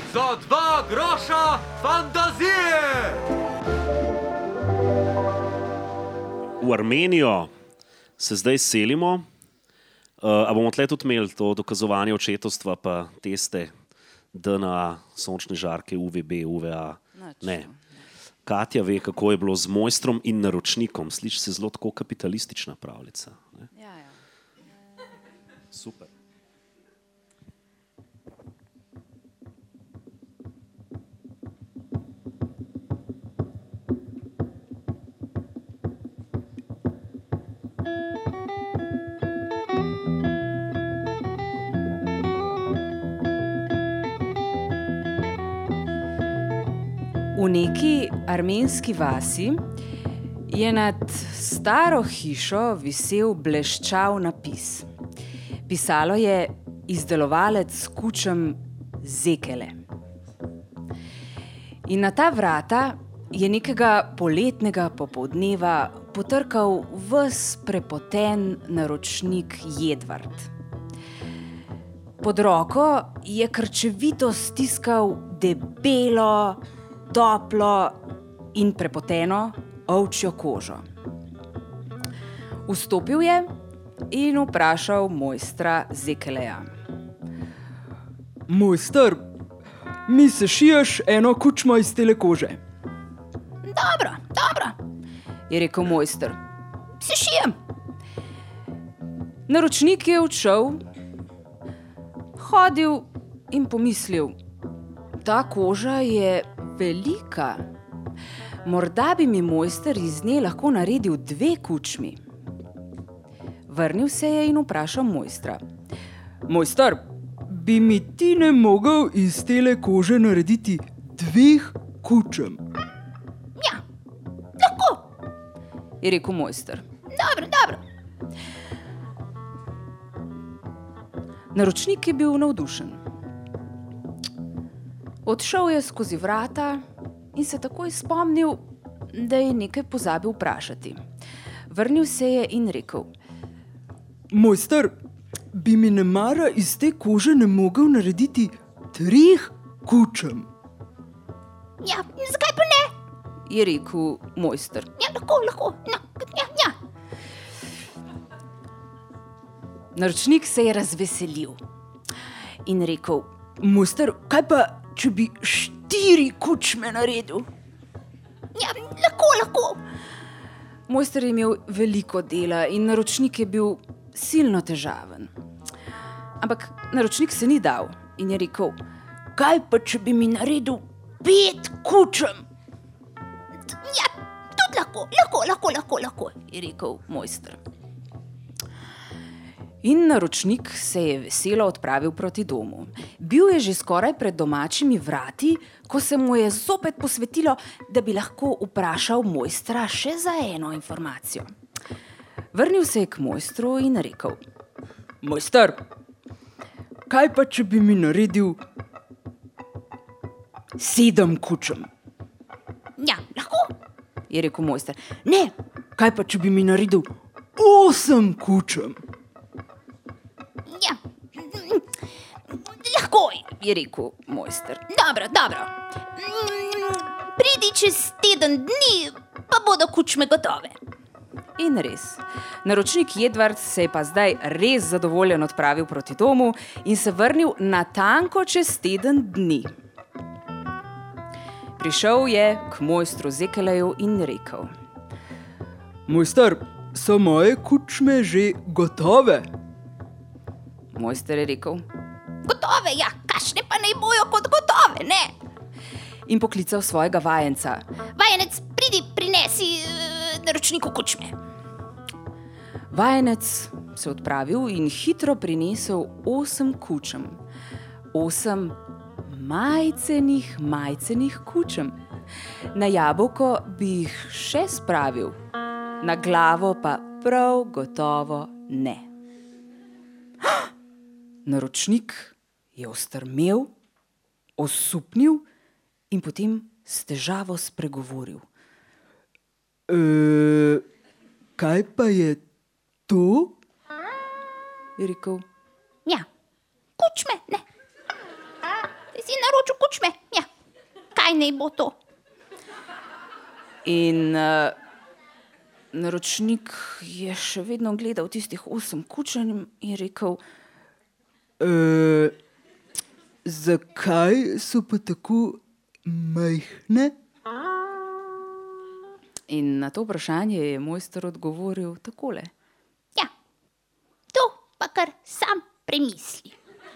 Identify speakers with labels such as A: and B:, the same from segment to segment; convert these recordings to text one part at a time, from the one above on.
A: Za 2 groša fantazije!
B: V Armenijo se zdaj selimo. A bomo tle tudi imeli to dokazovanje očetovstva pa teste DNA, sončne žarke, UVB, UVA? Ne. Katja ve, kako je bilo z mojstrom in naročnikom. Sliši se zelo tako kapitalistična pravljica. Ne?
C: Ja.
B: Super.
C: V neki armenski vasi je nad staro hišo visel bleščav napis. Pisalo je izdelovalec kučem Zekele. In na ta vrata je nekega poletnega popoldneva potrkal ves prepoten naročnik Jedvard. Pod roko je krčevito stiskal debelo, toplo in prepoteno ovčjo kožo. Vstopil je in vprašal mojstra Zekeleja.
D: Mojster, mi se šiješ eno kučmo iz tele kože.
C: Dobro, je rekel mojster. Se šijem. Naročnik je odšel, hodil in pomislil. Ta koža je velika. Morda bi mi mojster iz nje lahko naredil 2 kučmi. Vrnil se je in vprašal mojstra.
D: Mojster, bi mi ti ne mogel iz tele kože narediti 2 kučem?
C: Ja, lahko, je rekel mojster. Dobro. Naročnik je bil navdušen. Odšel je skozi vrata in se takoj spomnil, da je nekaj pozabil vprašati. Vrnil se je in rekel.
D: Mojster, bi mi nemara iz te kože ne mogel narediti 3 kučem?
C: Ja, zakaj pa ne? Je rekel mojster. Ja, lahko. Ja. Naročnik se je razveselil in rekel.
D: Mojster, kaj pa, če bi 4 kučme naredil?
C: Ja, lahko. Mojster je imel veliko dela in naročnik je bil silno težaven. Ampak naročnik se ni dal in je rekel.
D: Kaj pa, če bi mi naredil 5 kučem?
C: Ja, tudi lahko, je rekel mojster. In naročnik se je veselo odpravil proti domu. Bil je že skoraj pred domačimi vrati, ko se mu je zopet posvetilo, da bi lahko vprašal mojstra še za eno informacijo. Vrnil se je k mojstru in rekel.
D: Mojster, kaj pa, če bi mi naredil 7 kučem?
C: Ja, lahko, je rekel mojster.
D: Ne, kaj pa, če bi mi naredil 8 kučem?
C: Ja, lahko, je rekel mojster. Dobro. Pridi čez teden dni, pa bodo kučme gotove. In res, naročnik Jedvard se je pa zdaj res zadovoljen odpravil proti domu in se vrnil natanko čez teden dni. Prišel je k mojstru Zekeleju in rekel.
D: Mojster, so moje kučme že gotove?
C: Mojster je rekel. Gotove, ja, kakšne pa naj bojo kot gotove, ne? In poklical svojega vajenca. Vajenec, pridi, prinesi naročniku kučme. Vajenec se odpravil in hitro prinesel 8 kučem. 8 majcenih kučem. Na jabolko bi jih še spravil, na glavo pa prav gotovo ne. Naročnik je ostrmel, osupnil in potem s težavo spregovoril.
D: Kaj pa je to?
C: Je rekel. Ja, kučme, ne. Ti si naročil kučme. kaj naj bo to? In naročnik je še vedno gledal tistih 8 kučanj in rekel:
D: Zakaj so pa tako majhne?
C: In na to vprašanje je mojster odgovoril takole:
E: Ja, to pa kar sam premisli.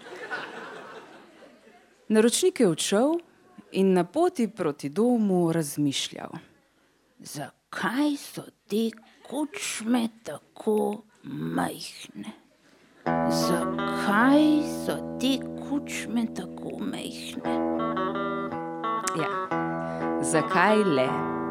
C: Naročnik je odšel in na poti proti domu razmišljal: zakaj so te kučme tako majhne? Zakaj so te kučme tako majhne? Ja, zakaj le?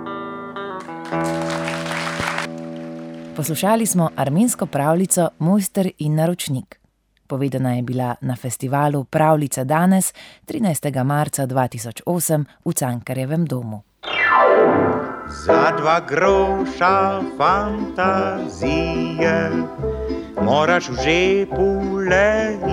F: Poslušali smo armensko pravljico Mojster in naročnik. Povedana je bila na festivalu Pravljica danes 13. marca 2008 v Cankarjevem domu.
G: Za 2 groša fantazije moraš v žepu le